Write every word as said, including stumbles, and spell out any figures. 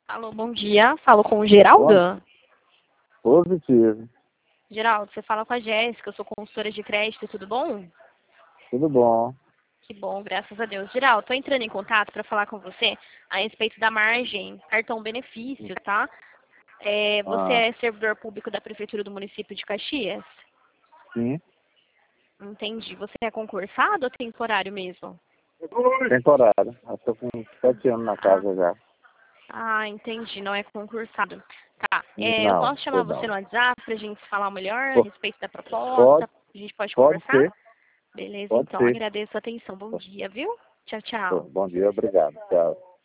Alô, bom dia. Falo com o Geraldo? Positivo. Geraldo, você fala com a Jéssica, eu sou consultora de crédito, tudo bom? Tudo bom. Que bom, graças a Deus. Geraldo, estou entrando em contato para falar com você a respeito da margem, cartão benefício, tá? É, você Ah, é servidor público da Prefeitura do município de Caxias? sim. Entendi. Você é concursado ou temporário mesmo? Temporário. Eu tô com sete anos na Ah, casa já. ah, entendi. Não é concursado. Tá. É, eu Não, posso chamar tô você não. no WhatsApp para a gente falar melhor a Po- respeito da Pode, proposta? A gente pode pode conversar? ser, Beleza, pode então. ser. Agradeço a atenção. Bom dia, viu? Tchau, tchau. Bom dia, obrigado. Tchau.